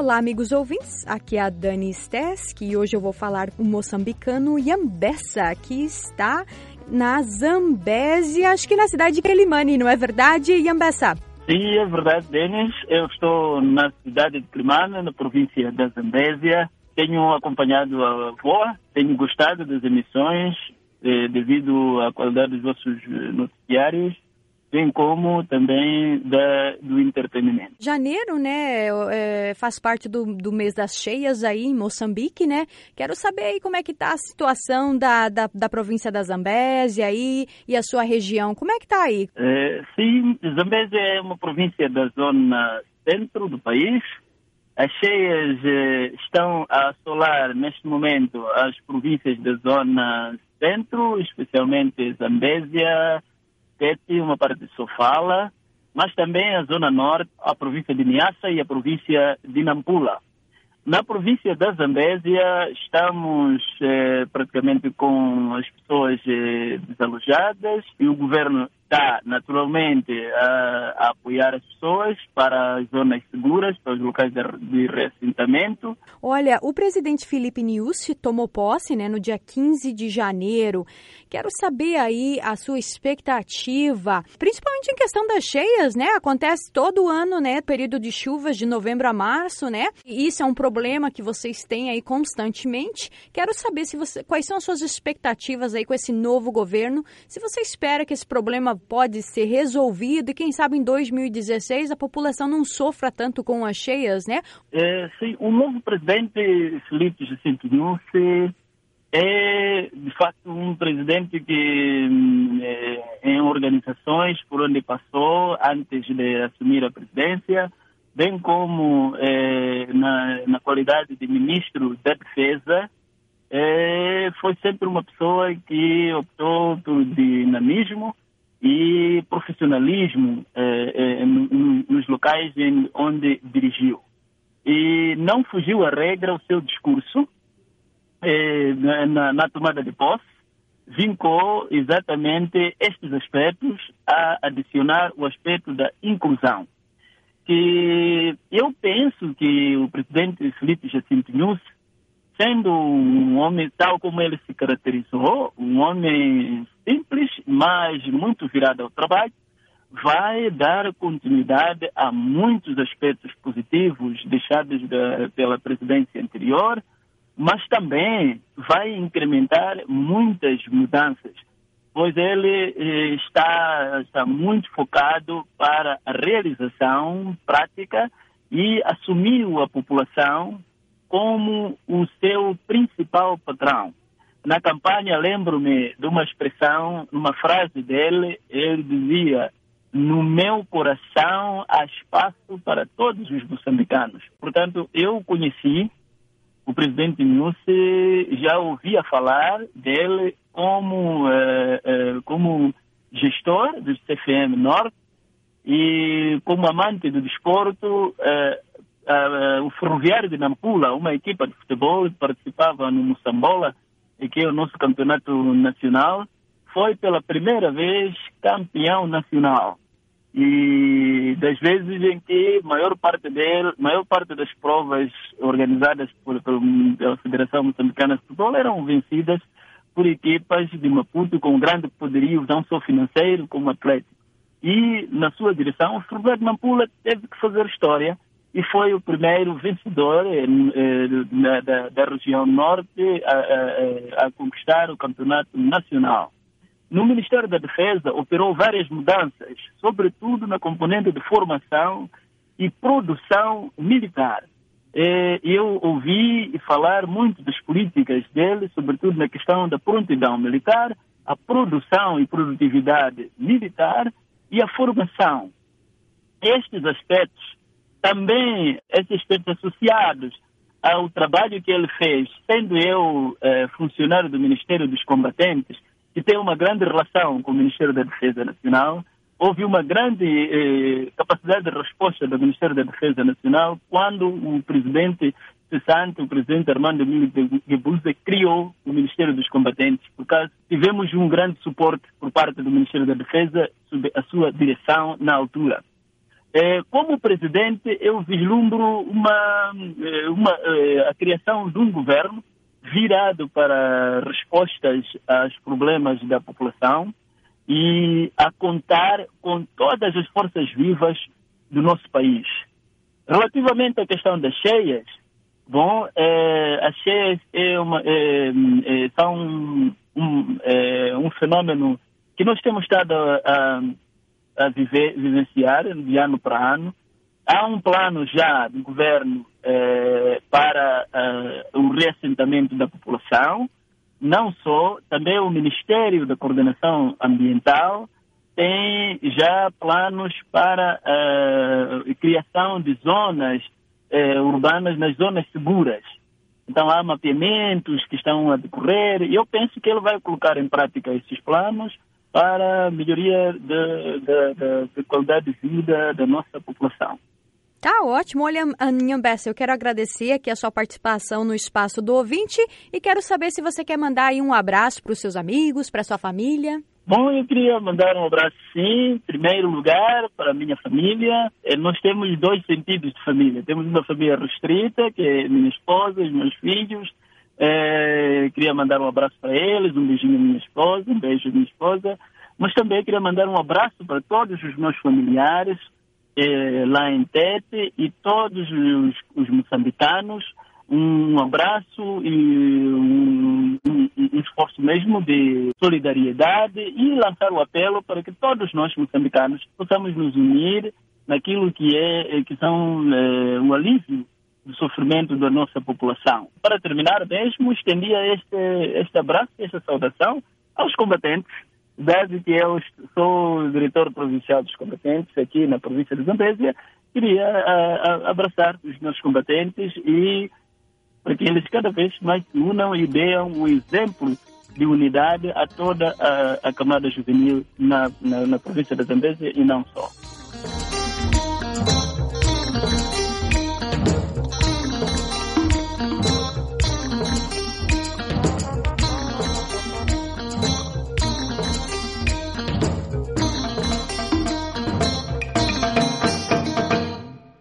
Olá, amigos ouvintes, aqui é a Dani Stess, e hoje eu vou falar com o moçambicano Yambessa, que está na Zambésia, acho que na cidade de Quelimane, não é verdade, Yambessa? Sim, é verdade, Denis. Eu estou na cidade de Quelimane, na província da Zambésia. Tenho acompanhado a VOA, tenho gostado das emissões devido à qualidade dos vossos noticiários, bem como também do entretenimento. Janeiro, né, faz parte do mês das cheias aí em Moçambique, né? Quero saber aí como é que está a situação da província da Zambésia aí e a sua região. Como é que está aí? Sim, Zambésia é uma província da zona centro do país. As cheias estão a assolar neste momento as províncias da zona centro, especialmente Zambésia, Tete, uma parte de Sofala, mas também a zona norte, a província de Niassa e a província de Nampula. Na província da Zambésia estamos praticamente com as pessoas desalojadas e o governo está naturalmente a apoiar as pessoas para as zonas seguras, para os locais de reassentamento. Olha, o presidente Filipe Nyusi tomou posse, né, no dia 15 de janeiro. Quero saber aí a sua expectativa, principalmente em questão das cheias, né? Acontece todo ano, né? Período de chuvas de novembro a março, né? E isso é um problema que vocês têm aí constantemente. Quero saber quais são as suas expectativas aí com esse novo governo, se você espera que esse problema pode ser resolvido e quem sabe em 2016 a população não sofra tanto com as cheias, né? Sim, o novo presidente Filipe Jacinto Nyusi é de facto um presidente que em organizações por onde passou antes de assumir a presidência, bem como na qualidade de ministro da Defesa, foi sempre uma pessoa que optou por dinamismo e profissionalismo nos locais onde dirigiu. E não fugiu à regra o seu discurso na tomada de posse, vincou exatamente estes aspectos a adicionar o aspecto da inclusão. Que eu penso que o presidente Filipe Jacinto Nyusi, sendo um homem tal como ele se caracterizou, um homem simples, mas muito virado ao trabalho, vai dar continuidade a muitos aspectos positivos deixados pela presidência anterior, mas também vai incrementar muitas mudanças, pois ele está muito focado para a realização prática e assumiu a população como o seu principal patrão. Na campanha, lembro-me de uma expressão, uma frase dele, ele dizia: "No meu coração há espaço para todos os moçambicanos". Portanto, eu conheci o presidente Nyusi, já ouvia falar dele como gestor do CFM Norte e como amante do desporto. O Ferroviário de Nampula, uma equipa de futebol que participava no Moçambola, que é o nosso campeonato nacional, foi pela primeira vez campeão nacional. E das vezes em que maior parte das provas organizadas pela Federação Moçambicana de Futebol eram vencidas por equipas de Maputo com grande poderio, não só financeiro como atlético. E na sua direção, o Ferroviário de Nampula teve que fazer história e foi o primeiro vencedor da região norte a conquistar o campeonato nacional. No Ministério da Defesa operou várias mudanças, sobretudo na componente de formação e produção militar. Eu ouvi falar muito das políticas dele, sobretudo na questão da prontidão militar, a produção e produtividade militar e a formação. Estes aspectos, também esses aspectos associados ao trabalho que ele fez, sendo eu funcionário do Ministério dos Combatentes, que tem uma grande relação com o Ministério da Defesa Nacional, houve uma grande capacidade de resposta do Ministério da Defesa Nacional quando o presidente cessante, o presidente Armando Emílio Guebuza, criou o Ministério dos Combatentes. Por causa, tivemos um grande suporte por parte do Ministério da Defesa sob a sua direção na altura. Como presidente, eu vislumbro a criação de um governo virado para respostas aos problemas da população e a contar com todas as forças vivas do nosso país. Relativamente à questão das cheias, as cheias são um fenômeno que nós temos estado a vivenciar de ano para ano. Há um plano já do governo para o reassentamento da população. Não só, também o Ministério da Coordenação Ambiental tem já planos para a criação de zonas urbanas nas zonas seguras. Então há mapeamentos que estão a decorrer e eu penso que ele vai colocar em prática esses planos para a melhoria da qualidade de vida da nossa população. Tá ótimo. Olha, Nhambessa, eu quero agradecer aqui a sua participação no Espaço do Ouvinte e quero saber se você quer mandar aí um abraço para os seus amigos, para a sua família. Bom, eu queria mandar um abraço, sim, em primeiro lugar, para a minha família. Nós temos 2 sentidos de família. Temos uma família restrita, que é minha esposa, os meus filhos. Queria mandar um abraço para eles, um beijinho à minha esposa, um beijo à minha esposa. Mas também queria mandar um abraço para todos os meus familiares lá em Tete e todos os moçambicanos. Um abraço e um esforço mesmo de solidariedade e lançar o apelo para que todos nós moçambicanos possamos nos unir naquilo que são o alívio do sofrimento da nossa população. Para terminar mesmo, estendia este abraço, esta saudação aos combatentes, dado que eu sou o diretor provincial dos combatentes aqui na província de Zambésia. Queria abraçar os nossos combatentes e para que eles cada vez mais se unam e deem um exemplo de unidade a toda a camada juvenil na província de Zambésia e não só.